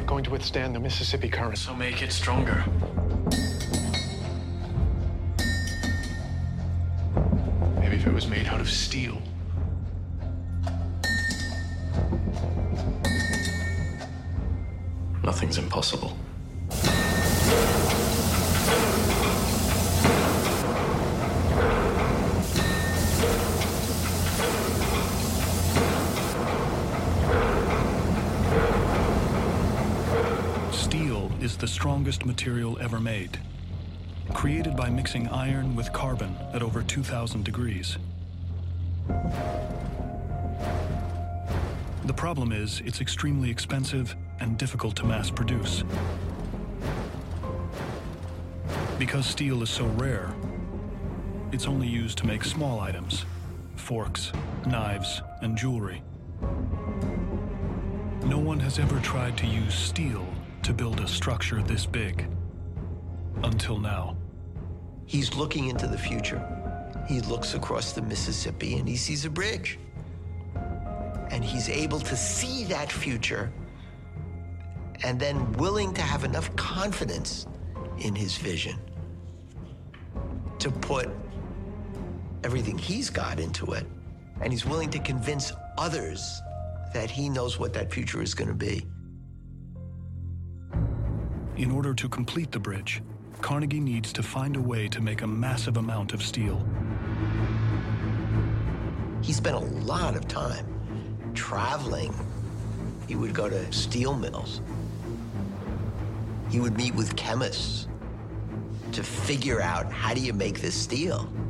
going to withstand the Mississippi current. So make it stronger. Maybe if it was made out of steel. Nothing's impossible. Steel is the strongest material ever made, created by mixing iron with carbon at over 2,000 degrees. The problem is it's extremely expensive and difficult to mass produce. Because steel is so rare, it's only used to make small items, forks, knives, and jewelry. No one has ever tried to use steel to build a structure this big, until now. He's looking into the future. He looks across the Mississippi and he sees a bridge. And he's able to see that future and then willing to have enough confidence in his vision to put everything he's got into it. And he's willing to convince others that he knows what that future is going to be. In order to complete the bridge, Carnegie needs to find a way to make a massive amount of steel. He spent a lot of time traveling. He would go to steel mills. He would meet with chemists to figure out, how do you make this steel?